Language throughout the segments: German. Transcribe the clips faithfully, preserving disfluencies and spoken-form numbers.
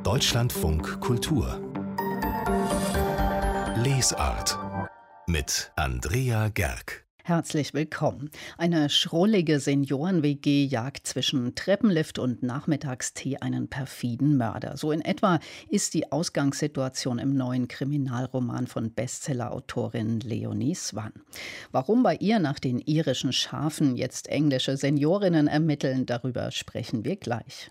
Deutschlandfunk Kultur Lesart mit Andrea Gerg. Herzlich willkommen. Eine schrullige Senioren-W G jagt zwischen Treppenlift und Nachmittagstee einen perfiden Mörder. So in etwa ist die Ausgangssituation im neuen Kriminalroman von Bestsellerautorin Leonie Swann. Warum bei ihr nach den irischen Schafen jetzt englische Seniorinnen ermitteln, darüber sprechen wir gleich.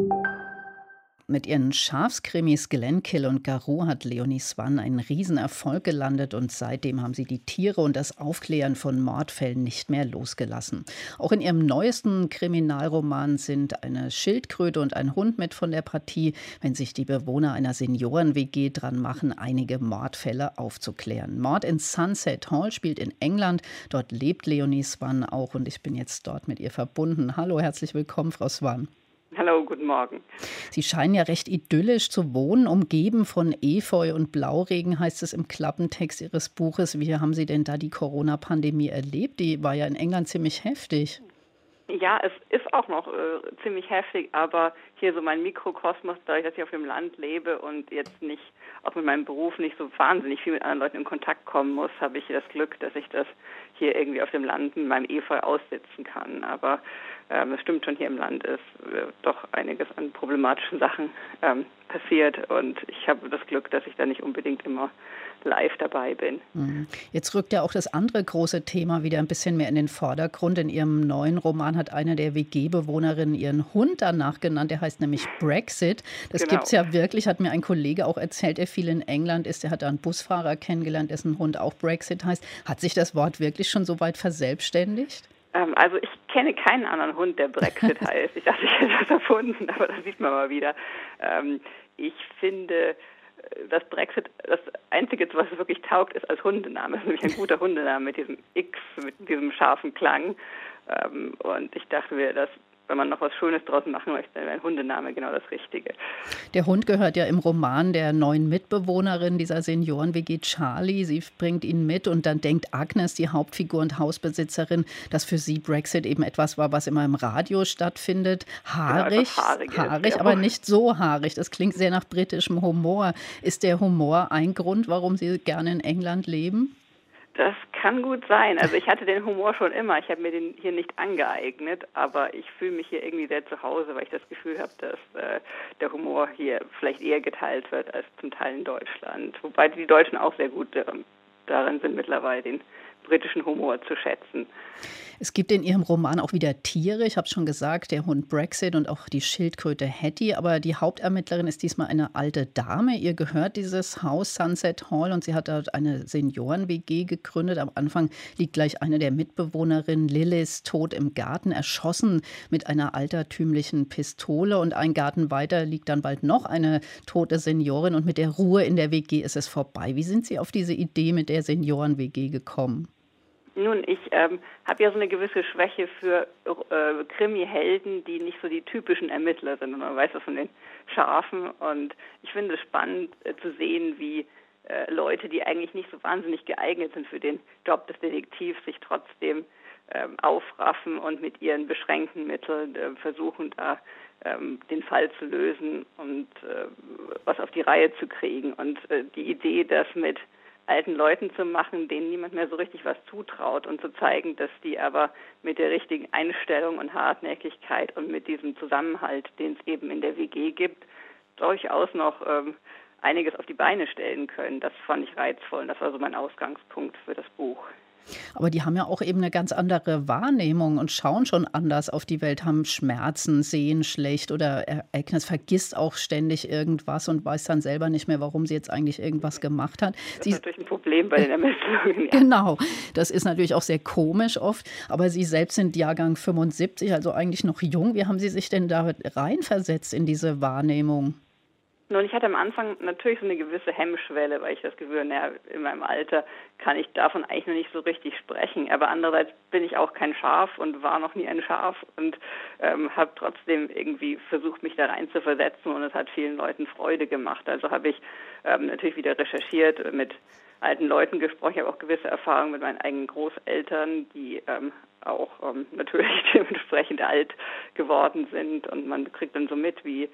Mit ihren Schafskrimis Glenkill und Garou hat Leonie Swann einen Riesenerfolg gelandet und seitdem haben sie die Tiere und das Aufklären von Mordfällen nicht mehr losgelassen. Auch in ihrem neuesten Kriminalroman sind eine Schildkröte und ein Hund mit von der Partie, wenn sich die Bewohner einer Senioren-W G dran machen, einige Mordfälle aufzuklären. Mord in Sunset Hall spielt in England. Dort lebt Leonie Swann auch und ich bin jetzt dort mit ihr verbunden. Hallo, herzlich willkommen, Frau Swann. Hallo, guten Morgen. Sie scheinen ja recht idyllisch zu wohnen, umgeben von Efeu und Blauregen, heißt es im Klappentext Ihres Buches. Wie haben Sie denn da die Corona-Pandemie erlebt? Die war ja in England ziemlich heftig. Ja, es ist auch noch äh, ziemlich heftig, aber hier so mein Mikrokosmos, dadurch, dass ich auf dem Land lebe und jetzt nicht, auch mit meinem Beruf nicht so wahnsinnig viel mit anderen Leuten in Kontakt kommen muss, habe ich das Glück, dass ich das hier irgendwie auf dem Land mit meinem Efeu aussitzen kann. Aber ähm, es stimmt schon, hier im Land ist äh, doch einiges an problematischen Sachen ähm, passiert und ich habe das Glück, dass ich da nicht unbedingt immer live dabei bin. Jetzt rückt ja auch das andere große Thema wieder ein bisschen mehr in den Vordergrund. In Ihrem neuen Roman hat eine der W G-Bewohnerinnen ihren Hund danach genannt. Der heißt nämlich Brexit. Das Genau. gibt es ja wirklich, hat mir ein Kollege auch erzählt, der viel in England ist. Der hat da einen Busfahrer kennengelernt, dessen Hund auch Brexit heißt. Hat sich das Wort wirklich schon so weit verselbstständigt? Ähm, also ich kenne keinen anderen Hund, der Brexit heißt. Ich dachte, ich hätte das erfunden, aber das sieht man mal wieder. Ähm, ich finde, das Brexit, das Einzige, was es wirklich taugt, ist als Hundename. Das ist nämlich ein guter Hundename mit diesem X, mit diesem scharfen Klang. Ähm, und ich dachte mir, dass, wenn man noch was Schönes draus machen möchte, dann wäre ein Hundename genau das Richtige. Der Hund gehört ja im Roman der neuen Mitbewohnerin dieser Senioren-W G, Charlie. Sie bringt ihn mit und dann denkt Agnes, die Hauptfigur und Hausbesitzerin, dass für sie Brexit eben etwas war, was immer im Radio stattfindet. Haarig, ja, haarig, haarig ja. aber nicht so haarig. Das klingt sehr nach britischem Humor. Ist der Humor ein Grund, warum Sie gerne in England leben? Das kann gut sein. Also ich hatte den Humor schon immer. Ich habe mir den hier nicht angeeignet, aber ich fühle mich hier irgendwie sehr zu Hause, weil ich das Gefühl habe, dass äh, der Humor hier vielleicht eher geteilt wird als zum Teil in Deutschland. Wobei die Deutschen auch sehr gut äh, darin sind, mittlerweile den britischen Humor zu schätzen. Es gibt in Ihrem Roman auch wieder Tiere. Ich habe es schon gesagt, der Hund Brexit und auch die Schildkröte Hattie. Aber die Hauptermittlerin ist diesmal eine alte Dame. Ihr gehört dieses Haus Sunset Hall und sie hat dort eine Senioren-W G gegründet. Am Anfang liegt gleich eine der Mitbewohnerinnen, Lillis, tot im Garten, erschossen mit einer altertümlichen Pistole. Und ein Garten weiter liegt dann bald noch eine tote Seniorin. Und mit der Ruhe in der W G ist es vorbei. Wie sind Sie auf diese Idee mit der Senioren-W G gekommen? Nun, ich ähm, habe ja so eine gewisse Schwäche für äh, Krimi-Helden, die nicht so die typischen Ermittler sind. Und man weiß das von den Schafen. Und ich finde es spannend äh, zu sehen, wie äh, Leute, die eigentlich nicht so wahnsinnig geeignet sind für den Job des Detektivs, sich trotzdem äh, aufraffen und mit ihren beschränkten Mitteln äh, versuchen, da ähm, den Fall zu lösen und äh, was auf die Reihe zu kriegen. Und äh, die Idee, das mit alten Leuten zu machen, denen niemand mehr so richtig was zutraut und zu zeigen, dass die aber mit der richtigen Einstellung und Hartnäckigkeit und mit diesem Zusammenhalt, den es eben in der W G gibt, durchaus noch ähm, einiges auf die Beine stellen können. Das fand ich reizvoll und das war so mein Ausgangspunkt für das Buch. Aber die haben ja auch eben eine ganz andere Wahrnehmung und schauen schon anders auf die Welt, haben Schmerzen, sehen schlecht oder Agnes vergisst auch ständig irgendwas und weiß dann selber nicht mehr, warum sie jetzt eigentlich irgendwas gemacht hat. Das Sie, ist natürlich ein Problem bei den Ermittlungen. Ja. Genau, das ist natürlich auch sehr komisch oft, aber Sie selbst sind Jahrgang fünfundsiebzig, also eigentlich noch jung. Wie haben Sie sich denn da reinversetzt in diese Wahrnehmung? Nun, ich hatte am Anfang natürlich so eine gewisse Hemmschwelle, weil ich das Gefühl, naja, in meinem Alter kann ich davon eigentlich noch nicht so richtig sprechen. Aber andererseits bin ich auch kein Schaf und war noch nie ein Schaf und ähm, habe trotzdem irgendwie versucht, mich da rein zu versetzen und es hat vielen Leuten Freude gemacht. Also habe ich ähm, natürlich wieder recherchiert, mit alten Leuten gesprochen. Ich habe auch gewisse Erfahrungen mit meinen eigenen Großeltern, die ähm, auch ähm, natürlich dementsprechend alt geworden sind und man kriegt dann so mit, wie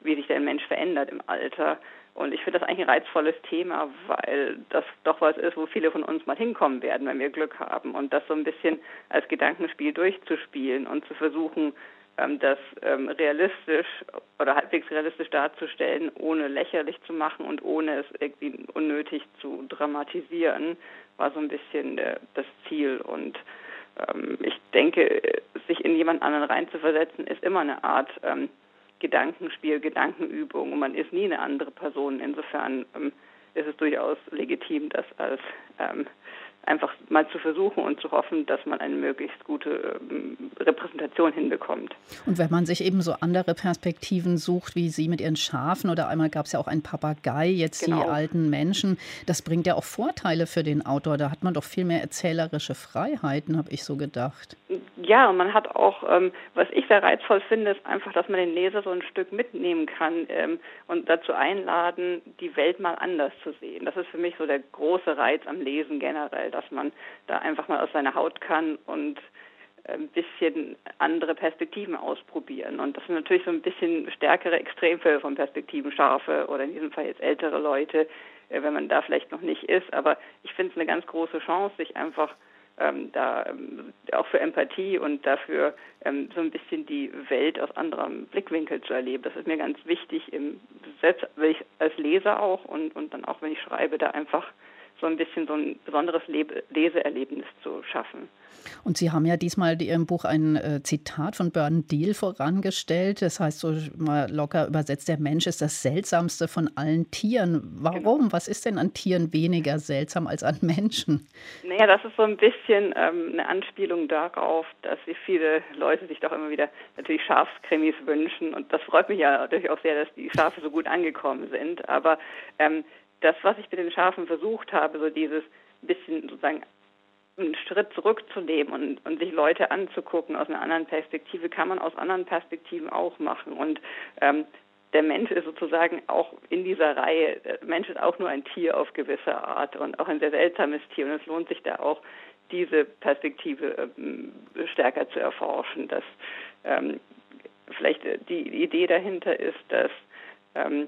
wie sich der Mensch verändert im Alter. Und ich finde das eigentlich ein reizvolles Thema, weil das doch was ist, wo viele von uns mal hinkommen werden, wenn wir Glück haben. Und das so ein bisschen als Gedankenspiel durchzuspielen und zu versuchen, ähm, das ähm, realistisch oder halbwegs realistisch darzustellen, ohne lächerlich zu machen und ohne es irgendwie unnötig zu dramatisieren, war so ein bisschen äh, das Ziel. Und ähm, ich denke, sich in jemand anderen reinzuversetzen, ist immer eine Art ähm, Gedankenspiel, Gedankenübung und man ist nie eine andere Person. Insofern ähm, ist es durchaus legitim, das als ähm, einfach mal zu versuchen und zu hoffen, dass man eine möglichst gute ähm, Repräsentation hinbekommt. Und wenn man sich eben so andere Perspektiven sucht, wie Sie mit Ihren Schafen oder einmal gab es ja auch einen Papagei, jetzt die Genau. alten Menschen, das bringt ja auch Vorteile für den Autor. Da hat man doch viel mehr erzählerische Freiheiten, habe ich so gedacht. Ja, und man hat auch, ähm, was ich sehr reizvoll finde, ist einfach, dass man den Leser so ein Stück mitnehmen kann ähm, und dazu einladen, die Welt mal anders zu sehen. Das ist für mich so der große Reiz am Lesen generell, dass man da einfach mal aus seiner Haut kann und ein bisschen andere Perspektiven ausprobieren. Und das sind natürlich so ein bisschen stärkere Extremfälle von Perspektiven, Schafe oder in diesem Fall jetzt ältere Leute, wenn man da vielleicht noch nicht ist. Aber ich finde es eine ganz große Chance, sich einfach ähm, da ähm, auch für Empathie und dafür ähm, so ein bisschen die Welt aus anderem Blickwinkel zu erleben. Das ist mir ganz wichtig, im, selbst ich als Leser auch und, und dann auch, wenn ich schreibe, da einfach so ein bisschen so ein besonderes Lebe- Leseerlebnis zu schaffen. Und Sie haben ja diesmal in Ihrem Buch ein äh, Zitat von Bernard Deal vorangestellt. Das heißt so mal locker übersetzt, der Mensch ist das Seltsamste von allen Tieren. Warum? Genau. Was ist denn an Tieren weniger seltsam als an Menschen? Naja, das ist so ein bisschen ähm, eine Anspielung darauf, dass sich viele Leute sich doch immer wieder natürlich Schafskrimis wünschen. Und das freut mich ja natürlich auch sehr, dass die Schafe so gut angekommen sind. Aber ähm, das, was ich mit den Schafen versucht habe, so dieses bisschen sozusagen einen Schritt zurückzunehmen und, und sich Leute anzugucken aus einer anderen Perspektive, kann man aus anderen Perspektiven auch machen. Und ähm, der Mensch ist sozusagen auch in dieser Reihe, der Mensch ist auch nur ein Tier auf gewisse Art und auch ein sehr seltsames Tier. Und es lohnt sich da auch, diese Perspektive ähm, stärker zu erforschen. Dass ähm, vielleicht die Idee dahinter ist, dass ähm,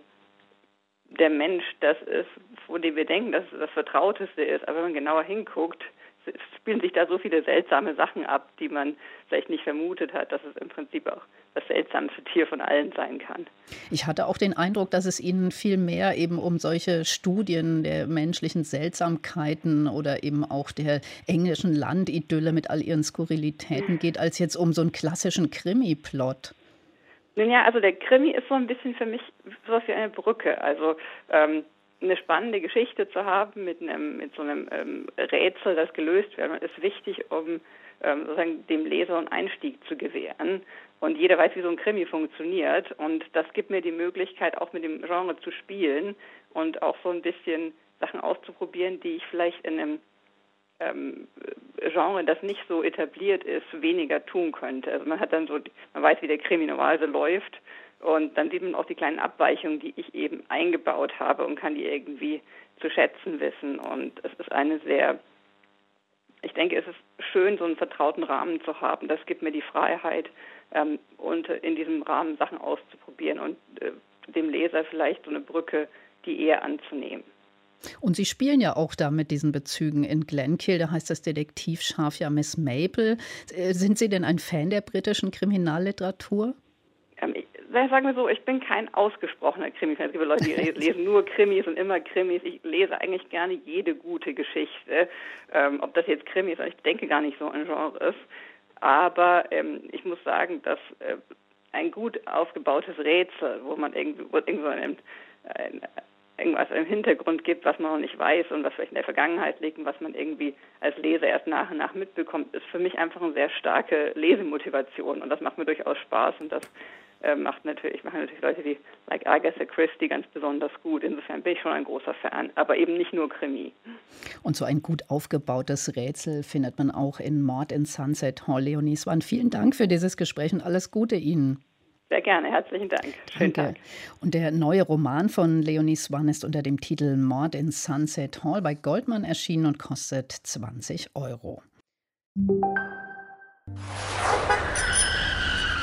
der Mensch das ist, von dem wir denken, dass es das Vertrauteste ist. Aber wenn man genauer hinguckt, spielen sich da so viele seltsame Sachen ab, die man vielleicht nicht vermutet hat, dass es im Prinzip auch das seltsamste Tier von allen sein kann. Ich hatte auch den Eindruck, dass es Ihnen viel mehr eben um solche Studien der menschlichen Seltsamkeiten oder eben auch der englischen Landidylle mit all ihren Skurrilitäten geht, als jetzt um so einen klassischen Krimi-Plot. Nun ja, also der Krimi ist so ein bisschen für mich sowas wie eine Brücke. Also ähm, eine spannende Geschichte zu haben mit einem mit so einem ähm, Rätsel, das gelöst wird, ist wichtig, um ähm, sozusagen dem Leser einen Einstieg zu gewähren. Und jeder weiß, wie so ein Krimi funktioniert. Und das gibt mir die Möglichkeit, auch mit dem Genre zu spielen und auch so ein bisschen Sachen auszuprobieren, die ich vielleicht in einem ähm, Genre, das nicht so etabliert ist, weniger tun könnte. Also man hat dann so, man weiß, wie der Krimi normalerweise läuft. Und dann sieht man auch die kleinen Abweichungen, die ich eben eingebaut habe und kann die irgendwie zu schätzen wissen. Und es ist eine sehr, ich denke, es ist schön, so einen vertrauten Rahmen zu haben. Das gibt mir die Freiheit, ähm, und in diesem Rahmen Sachen auszuprobieren und äh, dem Leser vielleicht so eine Brücke, die eher anzunehmen. Und Sie spielen ja auch da mit diesen Bezügen in Glenkill, da heißt das Detektivschaf ja Miss Maple. Äh, Sind Sie denn ein Fan der britischen Kriminalliteratur? Ähm, ich, sagen wir so, ich bin kein ausgesprochener Krimi-Fan. Es gibt Leute, die lesen nur Krimis und immer Krimis. Ich lese eigentlich gerne jede gute Geschichte. Ähm, ob das jetzt Krimi ist, ich denke gar nicht so an Genres. Aber ähm, ich muss sagen, dass äh, ein gut aufgebautes Rätsel, wo man irgendwie, wo irgendwo ein, ein, irgendwas im Hintergrund gibt, was man noch nicht weiß und was vielleicht in der Vergangenheit liegt und was man irgendwie als Leser erst nach und nach mitbekommt, ist für mich einfach eine sehr starke Lesemotivation. Und das macht mir durchaus Spaß und das äh, macht natürlich, machen natürlich Leute wie like Agatha Christie ganz besonders gut. Insofern bin ich schon ein großer Fan, aber eben nicht nur Krimi. Und so ein gut aufgebautes Rätsel findet man auch in Mord in Sunset Hall. Leonie Swann, vielen Dank für dieses Gespräch und alles Gute Ihnen. Sehr gerne, herzlichen Dank. Schönen Danke. Tag. Und der neue Roman von Leonie Swann ist unter dem Titel Mord in Sunset Hall bei Goldman erschienen und kostet zwanzig Euro.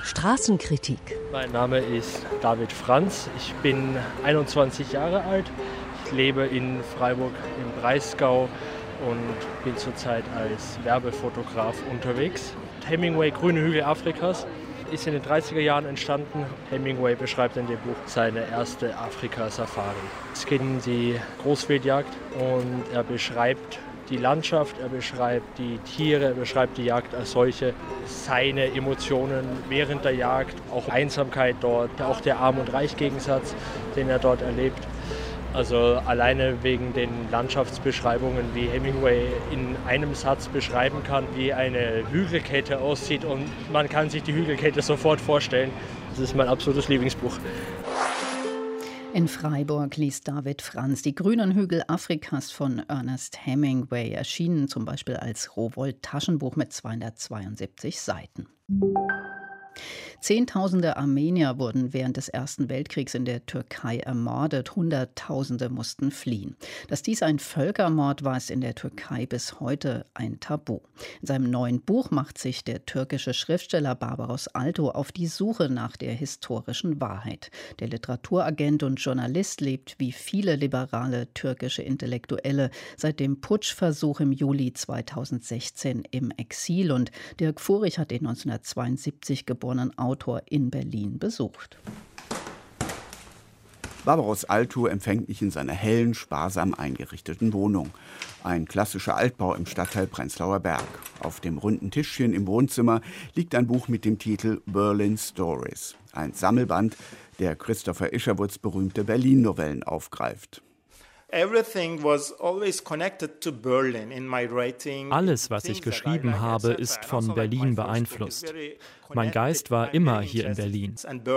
Straßenkritik. Mein Name ist David Franz, ich bin einundzwanzig Jahre alt, ich lebe in Freiburg im Breisgau und bin zurzeit als Werbefotograf unterwegs. Hemingway, Grüne Hügel Afrikas, ist in den dreißiger Jahren entstanden. Hemingway beschreibt in dem Buch seine erste Afrika-Safari. Es geht um die Großwildjagd und er beschreibt die Landschaft, er beschreibt die Tiere, er beschreibt die Jagd als solche, seine Emotionen während der Jagd, auch Einsamkeit dort, auch der Arm- und Reich-Gegensatz, den er dort erlebt. Also alleine wegen den Landschaftsbeschreibungen, wie Hemingway in einem Satz beschreiben kann, wie eine Hügelkette aussieht und man kann sich die Hügelkette sofort vorstellen. Das ist mein absolutes Lieblingsbuch. In Freiburg liest David Franz Die grünen Hügel Afrikas von Ernest Hemingway, erschienen zum Beispiel als Rowohlt-Taschenbuch mit zweihundertzweiundsiebzig Seiten. Zehntausende Armenier wurden während des Ersten Weltkriegs in der Türkei ermordet. Hunderttausende mussten fliehen. Dass dies ein Völkermord war, ist in der Türkei bis heute ein Tabu. In seinem neuen Buch macht sich der türkische Schriftsteller Barbaros Alto auf die Suche nach der historischen Wahrheit. Der Literaturagent und Journalist lebt wie viele liberale türkische Intellektuelle seit dem Putschversuch im Juli zweitausendsechzehn im Exil. Und Dirk Furich hat den neunzehnhundertzweiundsiebzig geborenen Autor in Berlin besucht. Barbaros Alto empfängt mich in seiner hellen, sparsam eingerichteten Wohnung. Ein klassischer Altbau im Stadtteil Prenzlauer Berg. Auf dem runden Tischchen im Wohnzimmer liegt ein Buch mit dem Titel Berlin Stories. Ein Sammelband, der Christopher Isherwoods berühmte Berlin-Novellen aufgreift. Alles, was ich geschrieben habe, ist von Berlin beeinflusst. Mein Geist war immer hier in Berlin.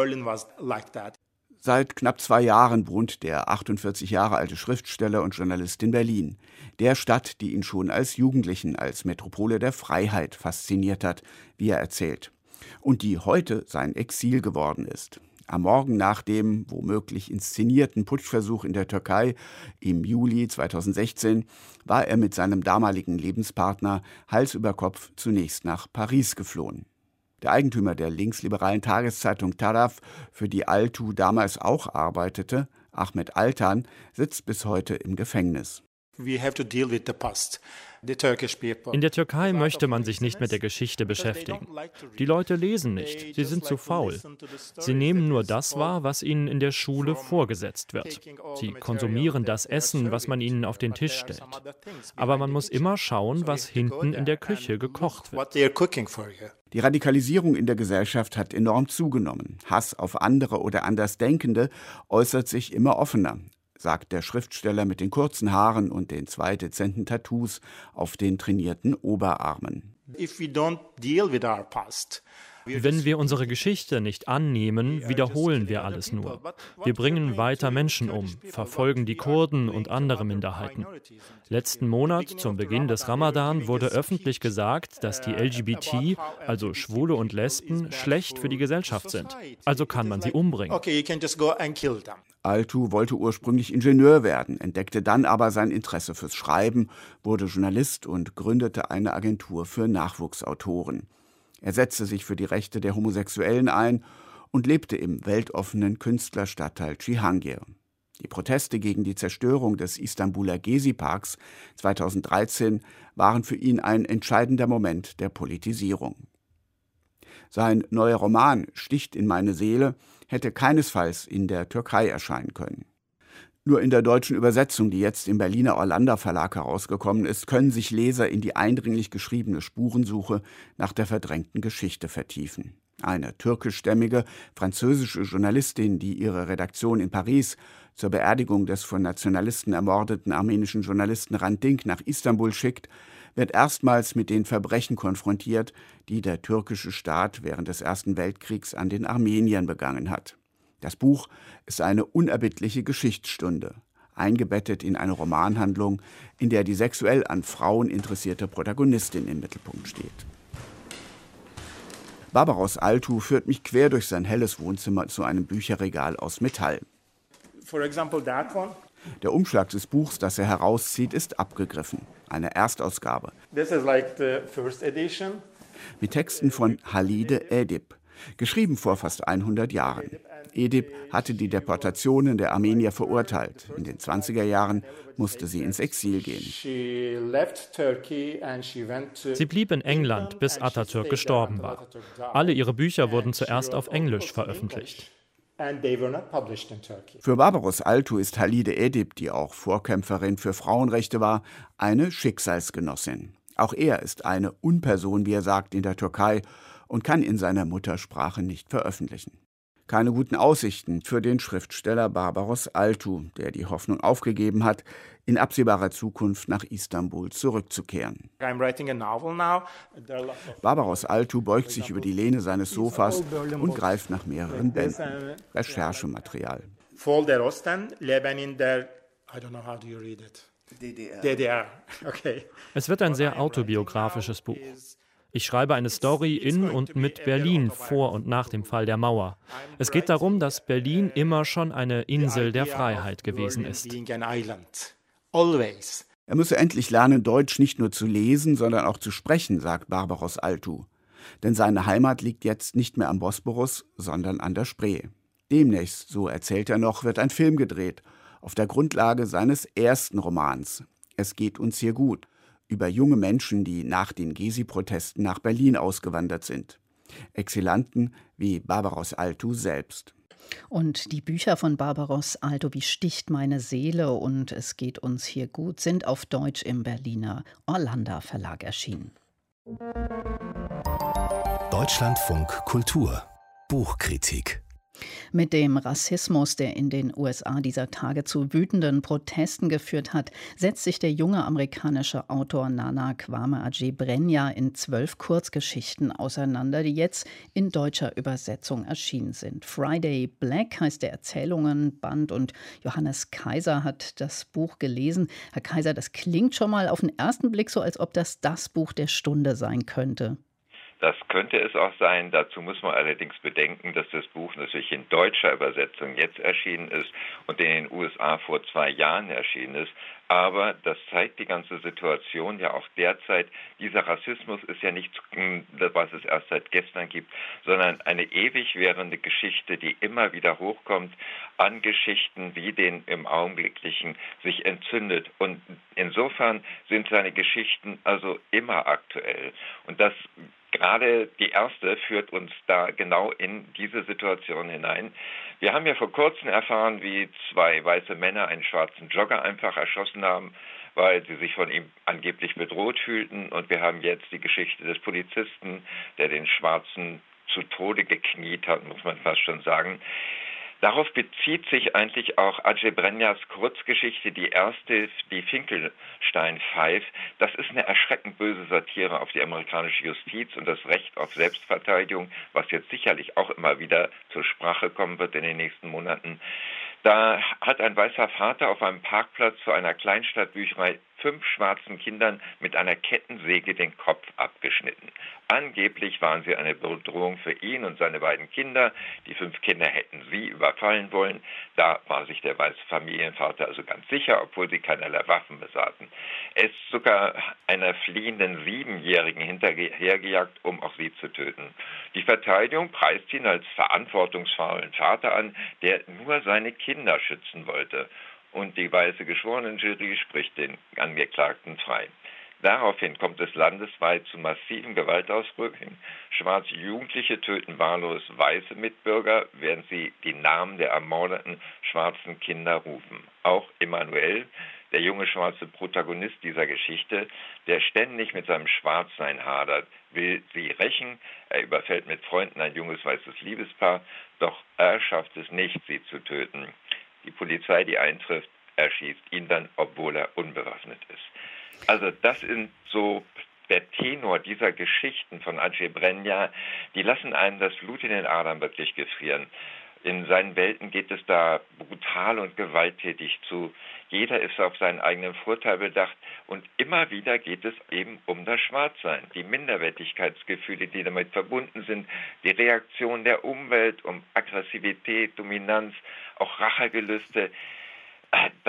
Seit knapp zwei Jahren wohnt der achtundvierzig Jahre alte Schriftsteller und Journalist in Berlin. Der Stadt, die ihn schon als Jugendlichen als Metropole der Freiheit fasziniert hat, wie er erzählt. Und die heute sein Exil geworden ist. Am Morgen nach dem womöglich inszenierten Putschversuch in der Türkei im Juli zweitausendsechzehn war er mit seinem damaligen Lebenspartner Hals über Kopf zunächst nach Paris geflohen. Der Eigentümer der linksliberalen Tageszeitung Taraf, für die Alto damals auch arbeitete, Ahmet Altan, sitzt bis heute im Gefängnis. In der Türkei möchte man sich nicht mit der Geschichte beschäftigen. Die Leute lesen nicht, sie sind zu faul. Sie nehmen nur das wahr, was ihnen in der Schule vorgesetzt wird. Sie konsumieren das Essen, was man ihnen auf den Tisch stellt. Aber man muss immer schauen, was hinten in der Küche gekocht wird. Die Radikalisierung in der Gesellschaft hat enorm zugenommen. Hass auf andere oder Andersdenkende äußert sich immer offener, sagt der Schriftsteller mit den kurzen Haaren und den zwei dezenten Tattoos auf den trainierten Oberarmen. Wenn wir unsere Geschichte nicht annehmen, wiederholen wir alles nur. Wir bringen weiter Menschen um, verfolgen die Kurden und andere Minderheiten. Letzten Monat, zum Beginn des Ramadan, wurde öffentlich gesagt, dass die L G B T, also Schwule und Lesben, schlecht für die Gesellschaft sind. Also kann man sie umbringen. Alto wollte ursprünglich Ingenieur werden, entdeckte dann aber sein Interesse fürs Schreiben, wurde Journalist und gründete eine Agentur für Nachwuchsautoren. Er setzte sich für die Rechte der Homosexuellen ein und lebte im weltoffenen Künstlerstadtteil Cihangir. Die Proteste gegen die Zerstörung des Istanbuler Gezi-Parks zweitausenddreizehn waren für ihn ein entscheidender Moment der Politisierung. Sein neuer Roman »Sticht in meine Seele« hätte keinesfalls in der Türkei erscheinen können. Nur in der deutschen Übersetzung, die jetzt im Berliner Orlando Verlag herausgekommen ist, können sich Leser in die eindringlich geschriebene Spurensuche nach der verdrängten Geschichte vertiefen. Eine türkischstämmige französische Journalistin, die ihre Redaktion in Paris zur Beerdigung des von Nationalisten ermordeten armenischen Journalisten Hrant Dink nach Istanbul schickt, wird erstmals mit den Verbrechen konfrontiert, die der türkische Staat während des Ersten Weltkriegs an den Armeniern begangen hat. Das Buch ist eine unerbittliche Geschichtsstunde, eingebettet in eine Romanhandlung, in der die sexuell an Frauen interessierte Protagonistin im Mittelpunkt steht. Barbaros Alto führt mich quer durch sein helles Wohnzimmer zu einem Bücherregal aus Metall. Der Umschlag des Buchs, das er herauszieht, ist abgegriffen. Eine Erstausgabe. Mit Texten von Halide Edip. Geschrieben vor fast hundert Jahren. Edip hatte die Deportationen der Armenier verurteilt. In den zwanziger Jahren musste sie ins Exil gehen. Sie blieb in England, bis Atatürk gestorben war. Alle ihre Bücher wurden zuerst auf Englisch veröffentlicht. Für Barbaros Altu ist Halide Edip, die auch Vorkämpferin für Frauenrechte war, eine Schicksalsgenossin. Auch er ist eine Unperson, wie er sagt, in der Türkei und kann in seiner Muttersprache nicht veröffentlichen. Keine guten Aussichten für den Schriftsteller Barbaros Altu, der die Hoffnung aufgegeben hat, in absehbarer Zukunft nach Istanbul zurückzukehren. Barbaros Altu beugt sich über die Lehne seines Sofas und greift nach mehreren Bänden. Recherchematerial. D D R. Okay. Es wird ein sehr autobiografisches Buch. Ich schreibe eine Story in und mit Berlin vor und nach dem Fall der Mauer. Es geht darum, dass Berlin immer schon eine Insel der Freiheit gewesen ist. Er müsse endlich lernen, Deutsch nicht nur zu lesen, sondern auch zu sprechen, sagt Barbaros Altu. Denn seine Heimat liegt jetzt nicht mehr am Bosporus, sondern an der Spree. Demnächst, so erzählt er noch, wird ein Film gedreht, auf der Grundlage seines ersten Romans. Es geht uns hier gut. Über junge Menschen, die nach den Gezi-Protesten nach Berlin ausgewandert sind. Exilanten wie Barbaros Altu selbst. Und die Bücher von Barbaros Altu, wie Sticht meine Seele und Es geht uns hier gut, sind auf Deutsch im Berliner Orlanda Verlag erschienen. Deutschlandfunk Kultur Buchkritik. Mit dem Rassismus, der in den U S A dieser Tage zu wütenden Protesten geführt hat, setzt sich der junge amerikanische Autor Nana Kwame Adjei-Brenyah in zwölf Kurzgeschichten auseinander, die jetzt in deutscher Übersetzung erschienen sind. Friday Black heißt der Erzählungenband und Johannes Kaiser hat das Buch gelesen. Herr Kaiser, das klingt schon mal auf den ersten Blick so, als ob das das Buch der Stunde sein könnte. Das könnte es auch sein. Dazu muss man allerdings bedenken, dass das Buch natürlich in deutscher Übersetzung jetzt erschienen ist und in den U S A vor zwei Jahren erschienen ist. Aber das zeigt die ganze Situation ja auch derzeit. Dieser Rassismus ist ja nicht, was es erst seit gestern gibt, sondern eine ewig währende Geschichte, die immer wieder hochkommt an Geschichten wie den im Augenblicklichen sich entzündet. Und insofern sind seine Geschichten also immer aktuell. Und das Gerade die erste führt uns da genau in diese Situation hinein. Wir haben ja vor kurzem erfahren, wie zwei weiße Männer einen schwarzen Jogger einfach erschossen haben, weil sie sich von ihm angeblich bedroht fühlten. Und wir haben jetzt die Geschichte des Polizisten, der den Schwarzen zu Tode gekniet hat, muss man fast schon sagen. Darauf bezieht sich eigentlich auch Adjei-Brenyahs Kurzgeschichte, die erste, die Finkelstein Five. Das ist eine erschreckend böse Satire auf die amerikanische Justiz und das Recht auf Selbstverteidigung, was jetzt sicherlich auch immer wieder zur Sprache kommen wird in den nächsten Monaten. Da hat ein weißer Vater auf einem Parkplatz vor einer Kleinstadtbücherei fünf schwarzen Kindern mit einer Kettensäge den Kopf abgeschnitten. Angeblich waren sie eine Bedrohung für ihn und seine beiden Kinder. Die fünf Kinder hätten sie überfallen wollen. Da war sich der weiße Familienvater also ganz sicher, obwohl sie keinerlei Waffen besaßen. Er ist sogar einer fliehenden Siebenjährigen hinterhergejagt, um auch sie zu töten. Die Verteidigung preist ihn als verantwortungsvollen Vater an, der nur seine Kinder schützen wollte. Und die weiße Geschworenenjury spricht den Angeklagten frei. Daraufhin kommt es landesweit zu massiven Gewaltausbrüchen. Schwarze Jugendliche töten wahllos weiße Mitbürger, während sie die Namen der ermordeten schwarzen Kinder rufen. Auch Emmanuel, der junge schwarze Protagonist dieser Geschichte, der ständig mit seinem Schwarzsein hadert, will sie rächen. Er überfällt mit Freunden ein junges weißes Liebespaar, doch er schafft es nicht, sie zu töten. Die Polizei, die eintrifft, erschießt ihn dann, obwohl er unbewaffnet ist. Also das sind so der Tenor dieser Geschichten von Adjei-Brenyah, die lassen einen das Blut in den Adern wirklich gefrieren. In seinen Welten geht es da brutal und gewalttätig zu. Jeder ist auf seinen eigenen Vorteil bedacht und immer wieder geht es eben um das Schwarzsein, die Minderwertigkeitsgefühle, die damit verbunden sind, die Reaktion der Umwelt, um Aggressivität, Dominanz, auch Rachegelüste. Das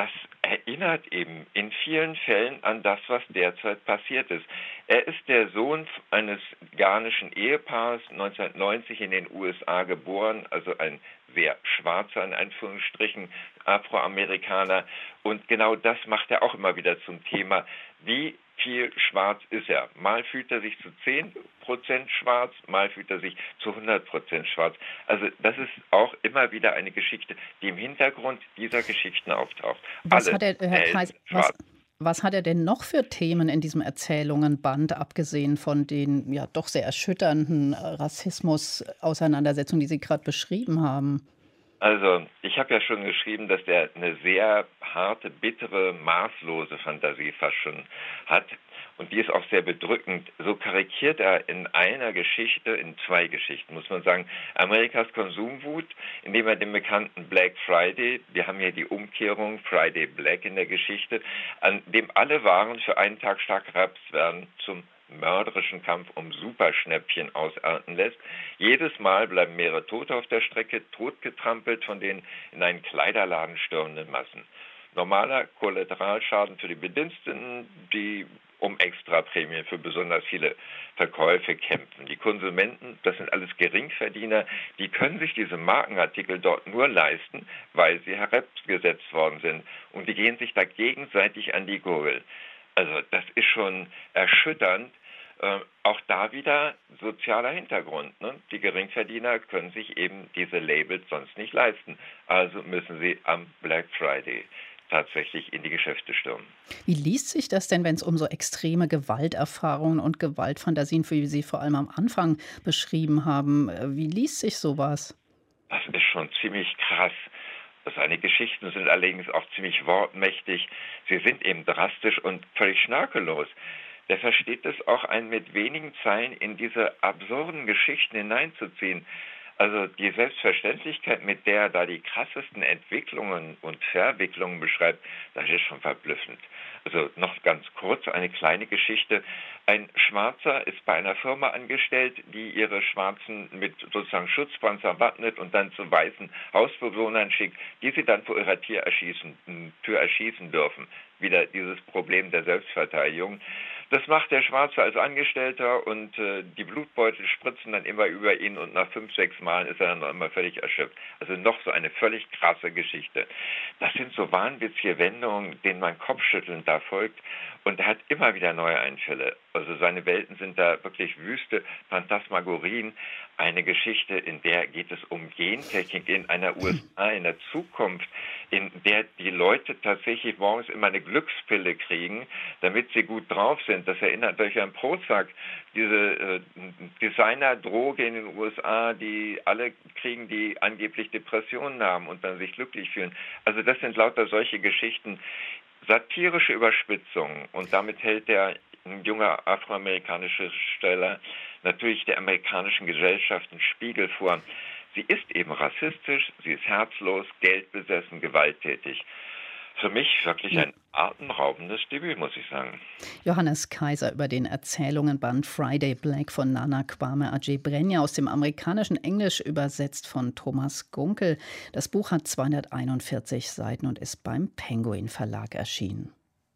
erinnert eben in vielen Fällen an das, was derzeit passiert ist. Er ist der Sohn eines ghanischen Ehepaars, neunzehnhundertneunzig in den U S A geboren, also ein sehr schwarzer, in Anführungsstrichen, Afroamerikaner. Und genau das macht er auch immer wieder zum Thema. Wie viel schwarz ist er? Mal fühlt er sich zu zehn Prozent schwarz, mal fühlt er sich zu hundert Prozent schwarz. Also das ist auch immer wieder eine Geschichte, die im Hintergrund dieser Geschichten auftaucht. Was Alle hat er, Herr Kaiser, was, was hat er denn noch für Themen in diesem Erzählungenband, abgesehen von den ja doch sehr erschütternden Rassismus-Auseinandersetzungen, die Sie gerade beschrieben haben? Also, ich habe ja schon geschrieben, dass er eine sehr harte, bittere, maßlose Fantasie fast schon hat. Und die ist auch sehr bedrückend. So karikiert er in einer Geschichte, in zwei Geschichten, muss man sagen, Amerikas Konsumwut, indem er den bekannten Black Friday, wir haben hier die Umkehrung, Friday Black in der Geschichte, an dem alle Waren für einen Tag stark herabst werden, zum mörderischen Kampf um Superschnäppchen ausarten lässt. Jedes Mal bleiben mehrere Tote auf der Strecke, totgetrampelt von den in einen Kleiderladen stürmenden Massen. Normaler Kollateralschaden für die Bediensteten, die um Extraprämien für besonders viele Verkäufe kämpfen. Die Konsumenten, das sind alles Geringverdiener, die können sich diese Markenartikel dort nur leisten, weil sie herabgesetzt worden sind. Und die gehen sich da gegenseitig an die Gurgel. Also das ist schon erschütternd. Äh, auch da wieder sozialer Hintergrund. Ne? Die Geringverdiener können sich eben diese Labels sonst nicht leisten. Also müssen sie am Black Friday tatsächlich in die Geschäfte stürmen. Wie liest sich das denn, wenn es um so extreme Gewalterfahrungen und Gewaltfantasien, wie Sie vor allem am Anfang beschrieben haben, wie liest sich sowas? Das ist schon ziemlich krass. Seine Geschichten sind allerdings auch ziemlich wortmächtig. Sie sind eben drastisch und völlig schnörkellos. Der versteht es auch, einen mit wenigen Zeilen in diese absurden Geschichten hineinzuziehen. Also die Selbstverständlichkeit, mit der er da die krassesten Entwicklungen und Verwicklungen beschreibt, das ist schon verblüffend. Also noch ganz kurz eine kleine Geschichte. Ein Schwarzer ist bei einer Firma angestellt, die ihre Schwarzen mit sozusagen Schutzpanzer wappnet und dann zu weißen Hausbewohnern schickt, die sie dann vor ihrer Tür erschießen, Tür erschießen dürfen. Wieder dieses Problem der Selbstverteidigung. Das macht der Schwarze als Angestellter und äh, die Blutbeutel spritzen dann immer über ihn und nach fünf, sechs Malen ist er dann noch immer völlig erschöpft. Also noch so eine völlig krasse Geschichte. Das sind so wahnwitzige Wendungen, denen man kopfschüttelnd da folgt und er hat immer wieder neue Einfälle. Also seine Welten sind da wirklich wüste Phantasmagorien. Eine Geschichte, in der geht es um Gentechnik in einer U S A, in der Zukunft, in der die Leute tatsächlich morgens immer eine Glückspille kriegen, damit sie gut drauf sind. Das erinnert euch an Prozac, diese äh, Designer-Droge in den U S A, die alle kriegen, die angeblich Depressionen haben und dann sich glücklich fühlen. Also das sind lauter solche Geschichten, satirische Überspitzungen und damit hält der ein junger afroamerikanischer Schriftsteller natürlich der amerikanischen Gesellschaft einen Spiegel vor. Sie ist eben rassistisch, sie ist herzlos, geldbesessen, gewalttätig. Für mich wirklich ein atemraubendes Debüt, muss ich sagen. Johannes Kaiser über den Erzählungenband Friday Black von Nana Kwame Adjei-Brenyah aus dem amerikanischen Englisch übersetzt von Thomas Gunkel. Das Buch hat zweihunderteinundvierzig Seiten und ist beim Penguin Verlag erschienen.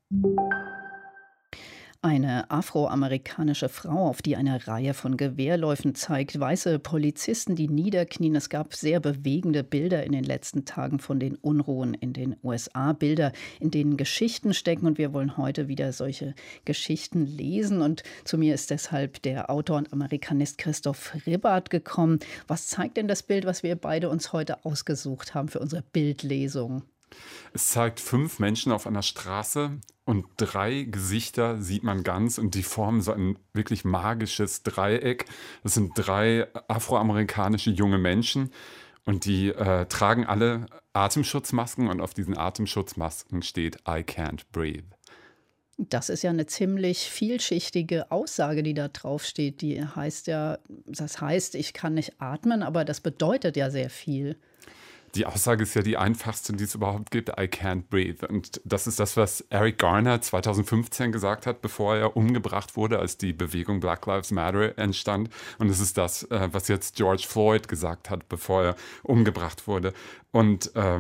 Eine afroamerikanische Frau, auf die eine Reihe von Gewehrläufen zeigt, weiße Polizisten, die niederknien. Es gab sehr bewegende Bilder in den letzten Tagen von den Unruhen in den U S A. Bilder, in denen Geschichten stecken. Und wir wollen heute wieder solche Geschichten lesen. Und zu mir ist deshalb der Autor und Amerikanist Christoph Ribbart gekommen. Was zeigt denn das Bild, was wir beide uns heute ausgesucht haben für unsere Bildlesung? Es zeigt fünf Menschen auf einer Straße und drei Gesichter sieht man ganz und die formen so ein wirklich magisches Dreieck. Das sind drei afroamerikanische junge Menschen und die äh, tragen alle Atemschutzmasken und auf diesen Atemschutzmasken steht I can't breathe. Das ist ja eine ziemlich vielschichtige Aussage, die da drauf steht. Die heißt ja, das heißt, ich kann nicht atmen, aber das bedeutet ja sehr viel. Die Aussage ist ja die einfachste, die es überhaupt gibt, I can't breathe. Und das ist das, was Eric Garner zweitausendfünfzehn gesagt hat, bevor er umgebracht wurde, als die Bewegung Black Lives Matter entstand. Und es ist das, was jetzt George Floyd gesagt hat, bevor er umgebracht wurde. Und, ähm,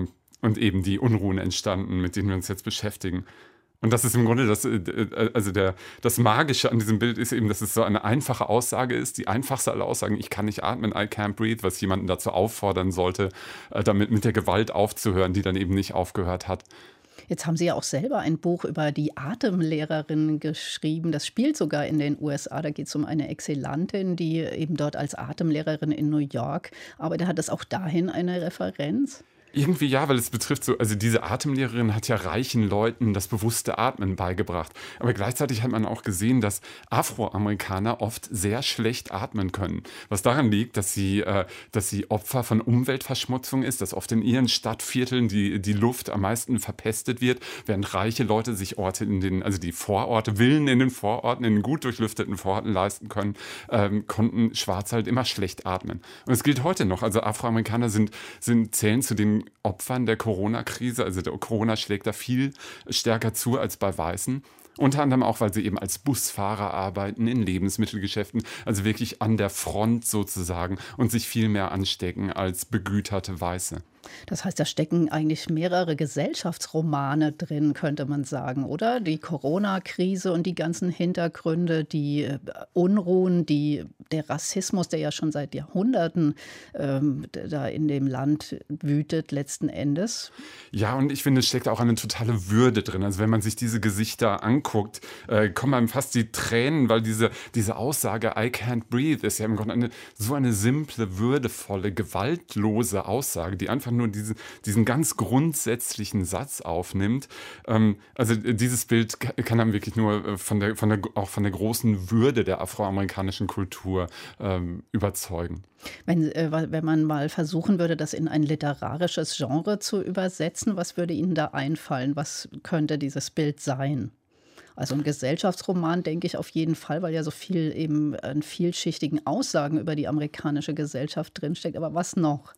und eben die Unruhen entstanden, mit denen wir uns jetzt beschäftigen. Und das ist im Grunde das, also der, das Magische an diesem Bild ist eben, dass es so eine einfache Aussage ist, die einfachste aller Aussagen, ich kann nicht atmen, I can't breathe, was jemanden dazu auffordern sollte, damit mit der Gewalt aufzuhören, die dann eben nicht aufgehört hat. Jetzt haben Sie ja auch selber ein Buch über die Atemlehrerin geschrieben. Das spielt sogar in den U S A. Da geht es um eine Exilantin, die eben dort als Atemlehrerin in New York arbeitet. Hat das auch dahin eine Referenz? Irgendwie ja, weil es betrifft so, also diese Atemlehrerin hat ja reichen Leuten das bewusste Atmen beigebracht. Aber gleichzeitig hat man auch gesehen, dass Afroamerikaner oft sehr schlecht atmen können. Was daran liegt, dass sie, äh, dass sie Opfer von Umweltverschmutzung ist, dass oft in ihren Stadtvierteln die, die Luft am meisten verpestet wird, während reiche Leute sich Orte in den, also die Vororte, Villen in den Vororten, in den gut durchlüfteten Vororten leisten können, ähm, konnten Schwarze halt immer schlecht atmen. Und es gilt heute noch. Also Afroamerikaner sind, sind, zählen zu den Opfern der Corona-Krise, also der Corona schlägt da viel stärker zu als bei Weißen. Unter anderem auch, weil sie eben als Busfahrer arbeiten, in Lebensmittelgeschäften, also wirklich an der Front sozusagen und sich viel mehr anstecken als begüterte Weiße. Das heißt, da stecken eigentlich mehrere Gesellschaftsromane drin, könnte man sagen, oder? Die Corona-Krise und die ganzen Hintergründe, die Unruhen, die, der Rassismus, der ja schon seit Jahrhunderten ähm, da in dem Land wütet, letzten Endes. Ja, und ich finde, es steckt auch eine totale Würde drin. Also wenn man sich diese Gesichter anguckt, äh, kommen einem fast die Tränen, weil diese, diese Aussage, I can't breathe, ist ja im Grunde eine, so eine simple, würdevolle, gewaltlose Aussage, die einfach nur diese, diesen ganz grundsätzlichen Satz aufnimmt. Ähm, also dieses Bild kann einem wirklich nur von der, von der, auch von der großen Würde der afroamerikanischen Kultur ähm, überzeugen. Wenn, äh, wenn man mal versuchen würde, das in ein literarisches Genre zu übersetzen, was würde Ihnen da einfallen? Was könnte dieses Bild sein? Also ein Gesellschaftsroman, denke ich auf jeden Fall, weil ja so viel eben an vielschichtigen Aussagen über die amerikanische Gesellschaft drinsteckt. Aber was noch?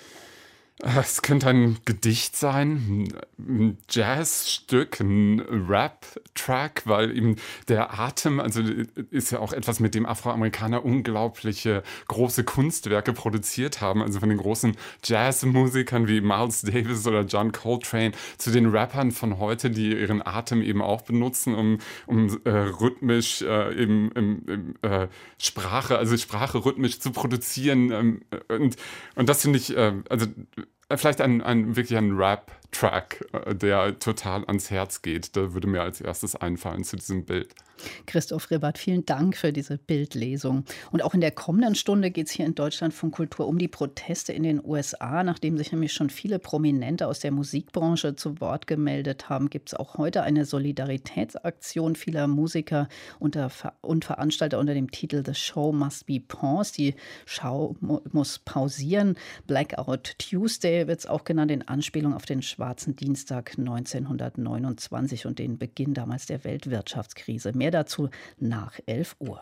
Es könnte ein Gedicht sein, ein Jazzstück, ein Rap-Track, weil eben der Atem, also ist ja auch etwas, mit dem Afroamerikaner unglaubliche große Kunstwerke produziert haben, also von den großen Jazzmusikern wie Miles Davis oder John Coltrane zu den Rappern von heute, die ihren Atem eben auch benutzen, um, um äh, rhythmisch äh, eben, im, im, äh, Sprache, also Sprache rhythmisch zu produzieren. Ähm, und, und das finde ich, äh, also vielleicht ein, ein wirklich ein Rap-Track, der total ans Herz geht. Da würde mir als erstes einfallen zu diesem Bild. Christoph Ribbert, vielen Dank für diese Bildlesung. Und auch in der kommenden Stunde geht es hier in Deutschlandfunk Kultur um die Proteste in den U S A. Nachdem sich nämlich schon viele Prominente aus der Musikbranche zu Wort gemeldet haben, gibt es auch heute eine Solidaritätsaktion vieler Musiker unter, und Veranstalter unter dem Titel The Show Must Be Paused. Die Show muss pausieren. Blackout Tuesday wird es auch genannt, in Anspielung auf den Schwarzen Dienstag neunzehnhundertneunundzwanzig und den Beginn damals der Weltwirtschaftskrise. Mehr dazu nach elf Uhr.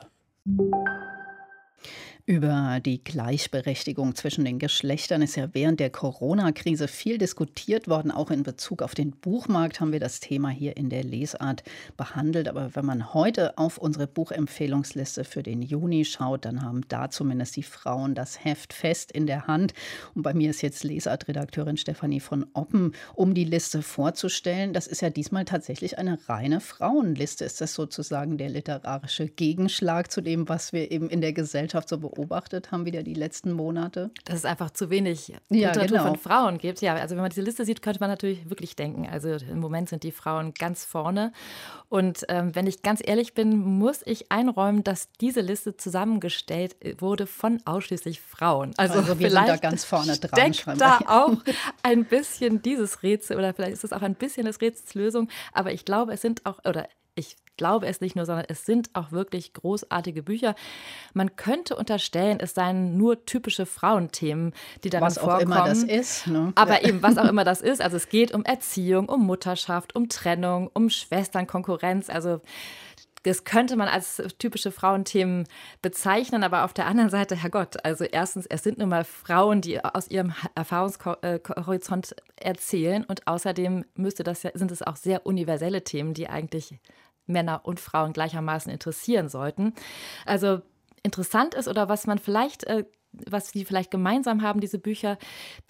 Über die Gleichberechtigung zwischen den Geschlechtern ist ja während der Corona-Krise viel diskutiert worden. Auch in Bezug auf den Buchmarkt haben wir das Thema hier in der Lesart behandelt. Aber wenn man heute auf unsere Buchempfehlungsliste für den Juni schaut, dann haben da zumindest die Frauen das Heft fest in der Hand. Und bei mir ist jetzt Lesart-Redakteurin Stefanie von Oppen, um die Liste vorzustellen. Das ist ja diesmal tatsächlich eine reine Frauenliste. Ist das sozusagen der literarische Gegenschlag zu dem, was wir eben in der Gesellschaft so beobachten? beobachtet haben wieder die letzten Monate? Dass es einfach zu wenig ja, Literatur genau. von Frauen gibt. Ja, also wenn man diese Liste sieht, könnte man natürlich wirklich denken, also im Moment sind die Frauen ganz vorne. Und ähm, wenn ich ganz ehrlich bin, muss ich einräumen, dass diese Liste zusammengestellt wurde von ausschließlich Frauen. Also, also wir vielleicht sind da ganz vorne dran. steckt da auch ein bisschen dieses Rätsel oder vielleicht ist es auch ein bisschen des Rätsels Lösung. Aber ich glaube, es sind auch, oder ich glaube es nicht nur, sondern es sind auch wirklich großartige Bücher. Man könnte unterstellen, es seien nur typische Frauenthemen, die darin was vorkommen. Was auch immer das ist. Ne? Aber ja. eben, was auch immer das ist. Also es geht um Erziehung, um Mutterschaft, um Trennung, um Schwesternkonkurrenz. Also das könnte man als typische Frauenthemen bezeichnen, aber auf der anderen Seite, Herrgott, also erstens, es sind nun mal Frauen, die aus ihrem Erfahrungshorizont erzählen und außerdem müsste das ja, sind es auch sehr universelle Themen, die eigentlich Männer und Frauen gleichermaßen interessieren sollten. Also interessant ist oder was man vielleicht, äh, was die vielleicht gemeinsam haben, diese Bücher, dass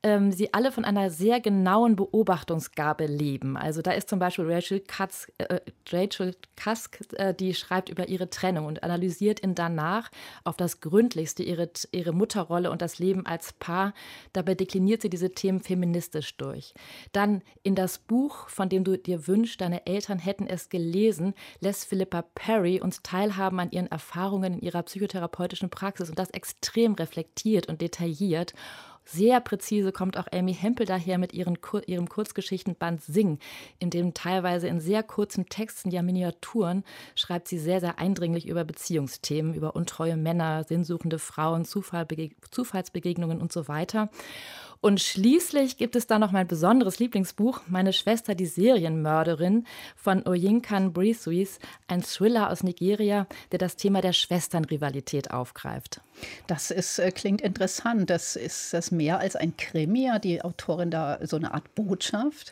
ähm, sie alle von einer sehr genauen Beobachtungsgabe leben. Also da ist zum Beispiel Rachel Cusk, äh, Rachel Cusk äh, die schreibt über ihre Trennung und analysiert ihn danach auf das Gründlichste ihre, ihre Mutterrolle und das Leben als Paar. Dabei dekliniert sie diese Themen feministisch durch. Dann in das Buch, von dem du dir wünschst, deine Eltern hätten es gelesen, lässt Philippa Perry uns teilhaben an ihren Erfahrungen in ihrer psychotherapeutischen Praxis und das extrem reflektiert und detailliert. Sehr präzise kommt auch Amy Hempel daher mit ihren, ihrem Kurzgeschichtenband Sing, in dem teilweise in sehr kurzen Texten, ja Miniaturen, schreibt sie sehr, sehr eindringlich über Beziehungsthemen, über untreue Männer, sinnsuchende Frauen, Zufall, Zufallsbegegnungen und so weiter. Und schließlich gibt es da noch mein besonderes Lieblingsbuch, Meine Schwester, die Serienmörderin von Oyinkan Breathuis, ein Thriller aus Nigeria, der das Thema der Schwesternrivalität aufgreift. Das ist, klingt interessant. Das ist das mehr als ein Krimi, hat die Autorin da so eine Art Botschaft?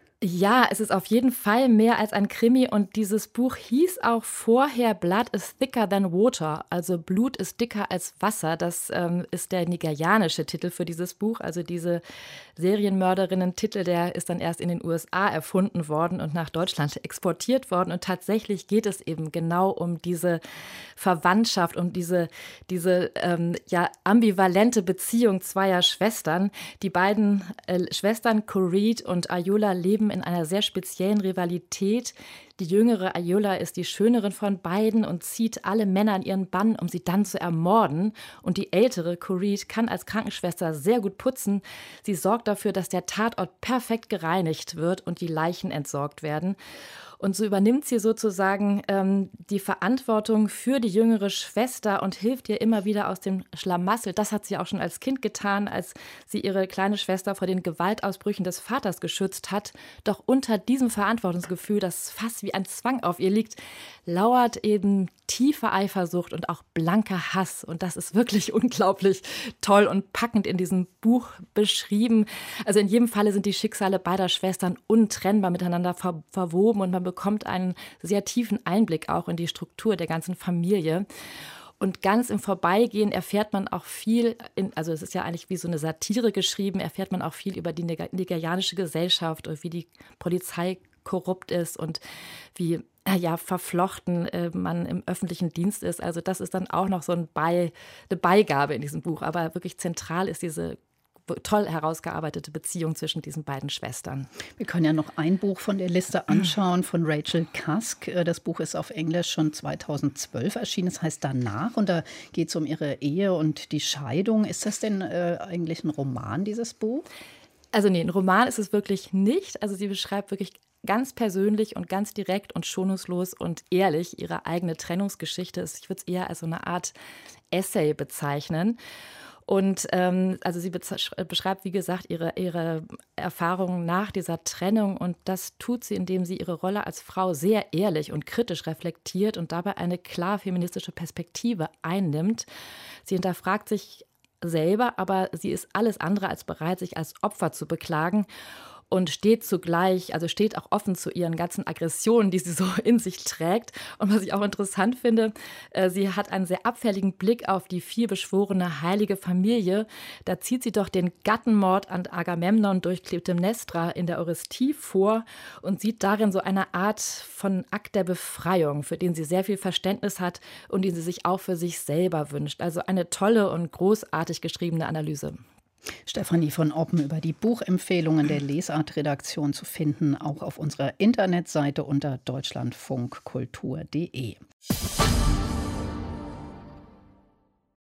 Ja, es ist auf jeden Fall mehr als ein Krimi und dieses Buch hieß auch vorher Blood is thicker than water, also Blut ist dicker als Wasser. Das ähm, ist der nigerianische Titel für dieses Buch, also diese Serienmörderinnen-Titel, der ist dann erst in den U S A erfunden worden und nach Deutschland exportiert worden und tatsächlich geht es eben genau um diese Verwandtschaft, um diese, diese ähm, ja, ambivalente Beziehung zweier Schwestern. Die beiden äh, Schwestern Coreed und Ayola leben in einer sehr speziellen Rivalität. Die jüngere Ayola ist die schöneren von beiden und zieht alle Männer in ihren Bann, um sie dann zu ermorden. Und die ältere Coreed kann als Krankenschwester sehr gut putzen. Sie sorgt dafür, dass der Tatort perfekt gereinigt wird und die Leichen entsorgt werden. Und so übernimmt sie sozusagen ähm, die Verantwortung für die jüngere Schwester und hilft ihr immer wieder aus dem Schlamassel. Das hat sie auch schon als Kind getan, als sie ihre kleine Schwester vor den Gewaltausbrüchen des Vaters geschützt hat. Doch unter diesem Verantwortungsgefühl, das fast wie ein Zwang auf ihr liegt, lauert eben tiefe Eifersucht und auch blanker Hass. Und das ist wirklich unglaublich toll und packend in diesem Buch beschrieben. Also in jedem Falle sind die Schicksale beider Schwestern untrennbar miteinander ver- verwoben und man bekommt einen sehr tiefen Einblick auch in die Struktur der ganzen Familie. Und ganz im Vorbeigehen erfährt man auch viel, in, also es ist ja eigentlich wie so eine Satire geschrieben, erfährt man auch viel über die nigerianische Gesellschaft und wie die Polizei korrupt ist und wie ja, verflochten äh, man im öffentlichen Dienst ist. Also das ist dann auch noch so ein Bei, eine Beigabe in diesem Buch. Aber wirklich zentral ist diese toll herausgearbeitete Beziehung zwischen diesen beiden Schwestern. Wir können ja noch ein Buch von der Liste anschauen, von Rachel Cusk. Das Buch ist auf Englisch schon zweitausendzwölf erschienen. Es heißt Danach und da geht es um ihre Ehe und die Scheidung. Ist das denn äh, eigentlich ein Roman, dieses Buch? Also nee, ein Roman ist es wirklich nicht. Also sie beschreibt wirklich ganz persönlich und ganz direkt und schonungslos und ehrlich ihre eigene Trennungsgeschichte. Ich würde es eher als so eine Art Essay bezeichnen. Und ähm, also sie beschreibt, wie gesagt, ihre, ihre Erfahrungen nach dieser Trennung. Und das tut sie, indem sie ihre Rolle als Frau sehr ehrlich und kritisch reflektiert und dabei eine klar feministische Perspektive einnimmt. Sie hinterfragt sich selber, aber sie ist alles andere als bereit, sich als Opfer zu beklagen. Und steht zugleich, also steht auch offen zu ihren ganzen Aggressionen, die sie so in sich trägt. Und was ich auch interessant finde, äh, sie hat einen sehr abfälligen Blick auf die vielbeschworene heilige Familie. Da zieht sie doch den Gattenmord an Agamemnon durch Klytämnestra in der Orestie vor und sieht darin so eine Art von Akt der Befreiung, für den sie sehr viel Verständnis hat und den sie sich auch für sich selber wünscht. Also eine tolle und großartig geschriebene Analyse. Stefanie von Oppen über die Buchempfehlungen der Lesart-Redaktion zu finden, auch auf unserer Internetseite unter deutschlandfunkkultur punkt de.